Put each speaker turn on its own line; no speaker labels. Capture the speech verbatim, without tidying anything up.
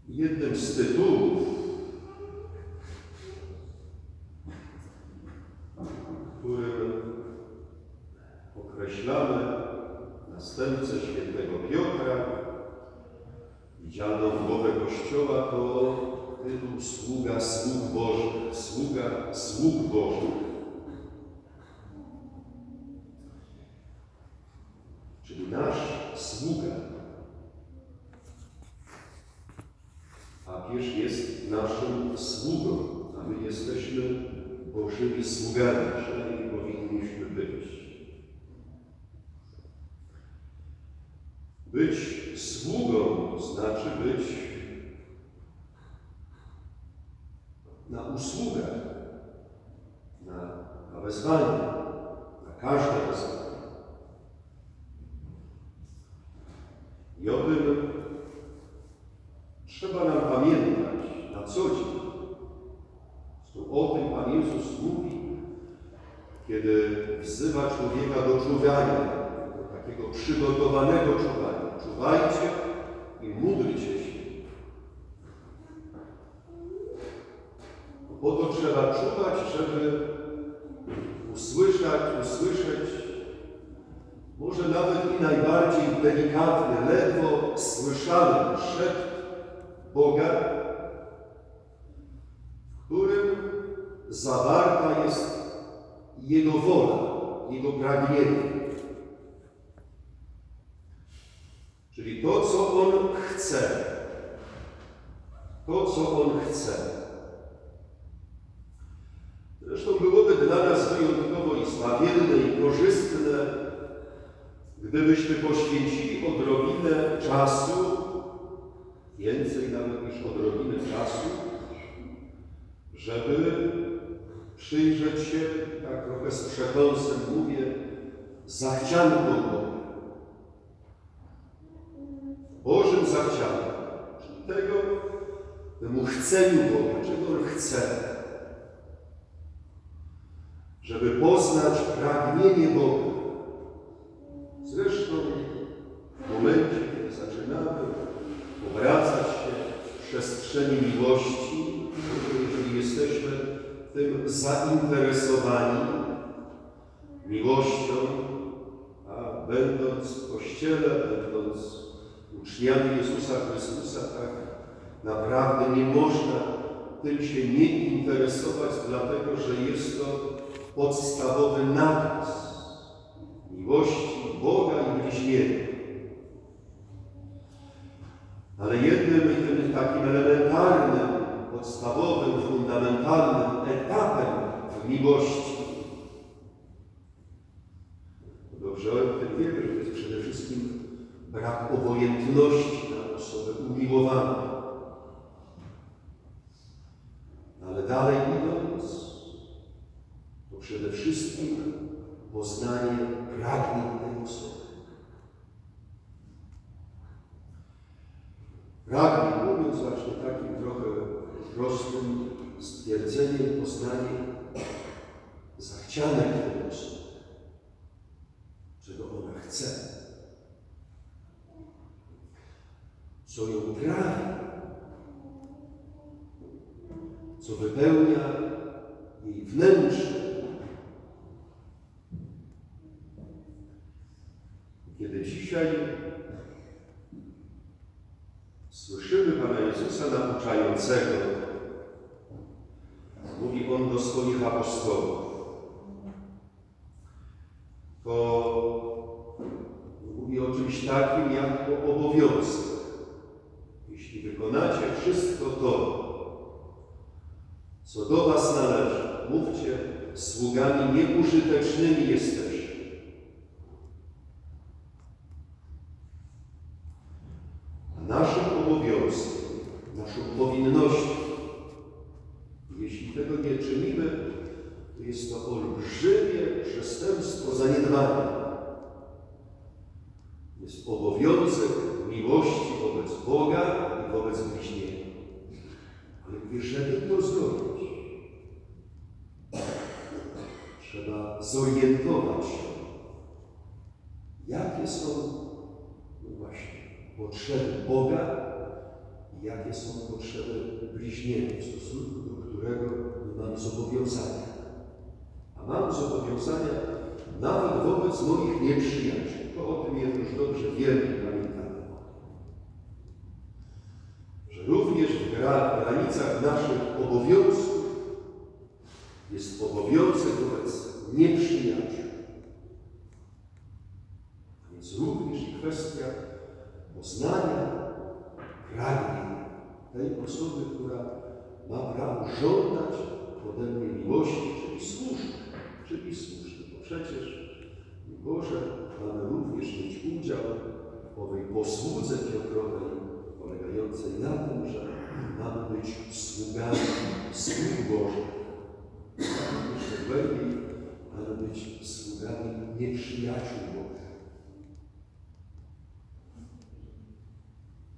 Jednym z tytułów, którym określamy następcę świętego Piotra, widzialną głowę Kościoła, to tytuł sługa sług Bożych, sługa sług Bożych. Czyli nasz sługa. Papież jest naszym sługą, a my jesteśmy Bożymi sługami, przynajmniej powinniśmy być. Być sługą znaczy być na usługach, na, na wezwanie, na każde wezwanie. I o tym trzeba nam pamiętać na co dzień. O tym Pan Jezus mówi, kiedy wzywa człowieka do czuwania, do takiego przygotowanego czuwania. Czuwajcie i módlcie się. Po to trzeba czuwać, żeby usłyszeć, usłyszeć może nawet i najbardziej delikatny, ledwo słyszalny szept Boga, w którym zawarta jest Jego wola, Jego pragnienie. Czyli to, co On chce. To, co On chce. Zresztą byłoby dla nas wyjątkowo i zbawienne i korzystne, gdybyśmy poświęcili odrobinę czasu, więcej nawet niż odrobinę czasu, żeby przyjrzeć się, tak trochę z przekąsem mówię, zachciankom Boga. Bożym zachciankom, czyli tego, temu chceniu Boga, czego On chce. Żeby poznać pragnienie Boga. Zresztą w momencie, kiedy zaczynamy obracać się w przestrzeni miłości, jeżeli jesteśmy tym zainteresowani miłością, a będąc w Kościele, będąc uczniami Jezusa Chrystusa, tak naprawdę nie można tym się nie interesować, dlatego że jest to podstawowy nakaz miłości Boga i bliźniego. Ale jednym i tym takim elementarnym, podstawowym, fundamentalnym etapem w miłości, dobrze o tym wiemy, że to jest przede wszystkim brak obojętności na osobę umiłowaną. Ale dalej idąc, to przede wszystkim poznanie pragnień tej osoby. Pragnień, mówiąc właśnie takim trochę prostym stwierdzeniem, poznanie zachcianek tej osoby, czego ona chce, co ją prawi, co wypełnia jej wnętrze. Kiedy dzisiaj słyszymy Pana Jezusa nauczającego, mówi On do swoich apostołów, to mówi o czymś takim jak o obowiązku. Jeśli wykonacie wszystko to, co do was należy, mówcie, sługami nieużytecznymi jesteście. Naszym obowiązkiem, naszą powinnością, jeśli tego nie czynimy, to jest to olbrzymie przestępstwo zaniedbania. Jest obowiązek miłości wobec Boga i wobec bliźniego. Ale żeby to zrobić, trzeba zorientować się, jakie są no właśnie potrzeby Boga i jakie są potrzeby bliźniego, w stosunku do którego mam zobowiązania. A mam zobowiązania nawet wobec moich nieprzyjaciół. Bo o tym już dobrze wiemy, pamiętamy. Że również w granicach naszych obowiązków jest obowiązek wobec nieprzyjaciół. A więc również i kwestia poznania pragnień tej osoby, która ma prawo żądać ode mnie miłości, czyli słuszne, czyli słuszne. Bo przecież, Boże, mamy również mieć udział w owej posłudze Piotrowej, polegającej na tym, że mamy być sługami sług Bożych. Jeszcze głębiej mamy być sługami nieprzyjaciół Bożych.